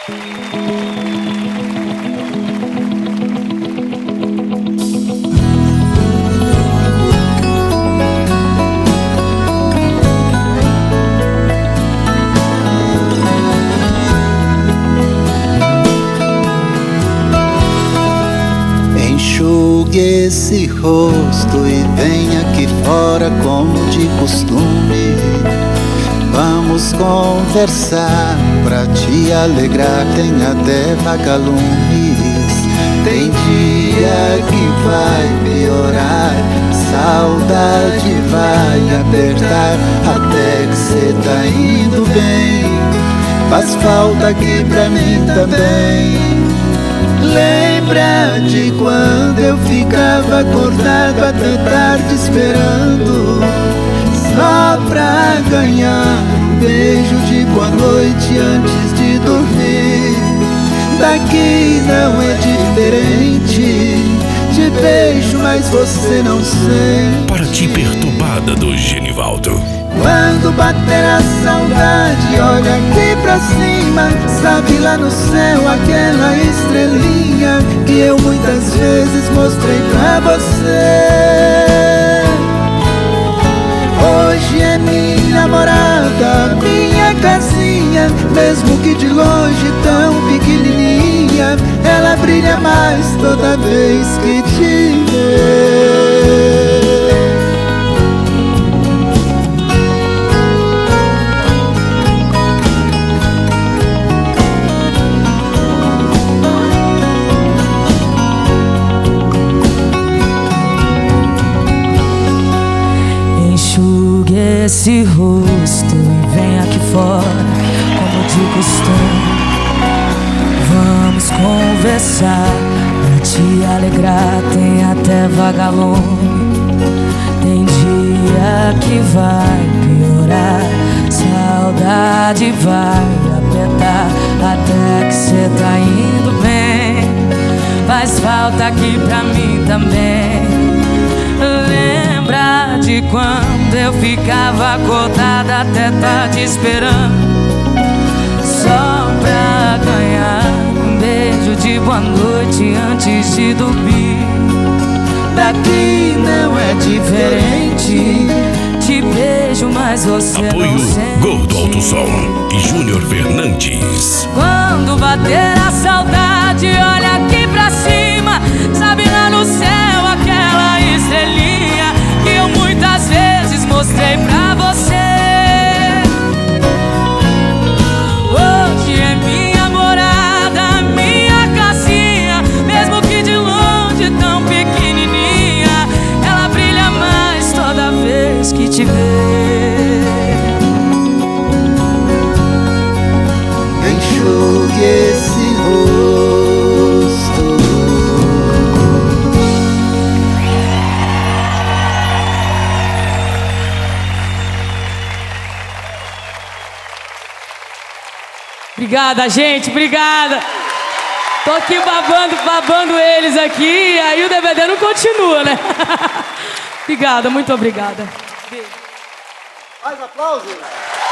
Enxugue esse rosto e venha aqui fora como de costume. Vamos conversar pra te alegrar, tem até vagalumes. Tem dia que vai piorar, saudade vai apertar, até que cê tá indo bem. Faz falta aqui pra mim também. Lembra de quando eu ficava acordado até tarde esperando, só pra ganhar um beijo de boa noite antes de dormir. Daqui não é diferente, te beijo mas você não sente. Para ti perturbada do Genivaldo. Quando bater a saudade, olha aqui pra cima, sabe lá no céu aquela estrelinha que eu muitas vezes mostrei pra você. Hoje é minha morada, minha casinha, mesmo que de longe tão pequenininha, ela brilha mais toda vez que te vê. Enxugue esse rosto e vem aqui fora, como de costume. Vamos conversar pra te alegrar, tem até vagalume. Tem dia que vai piorar, saudade vai apertar, até que cê tá indo bem. Faz falta aqui pra mim também. Lembra de quando eu ficava acordada até tarde esperando, só pra ganhar um beijo de boa noite antes de dormir. Daqui não é diferente, te beijo mas você Apoio não sente. Gordo Alto Som e Júnior Fernandes. Quando bater a saudade, olha aqui pra cima, sabe lá no céu aquela estrelinha que eu muitas vezes mostrei pra você. Hoje é minha morada, minha casinha, mesmo que de longe tão pequenininha, ela brilha mais toda vez que te vê. Enxugue esse rosto. Obrigada, gente, obrigada. Tô aqui babando eles aqui, e aí o DVD não continua, né? Obrigada, muito obrigada. Mais aplausos.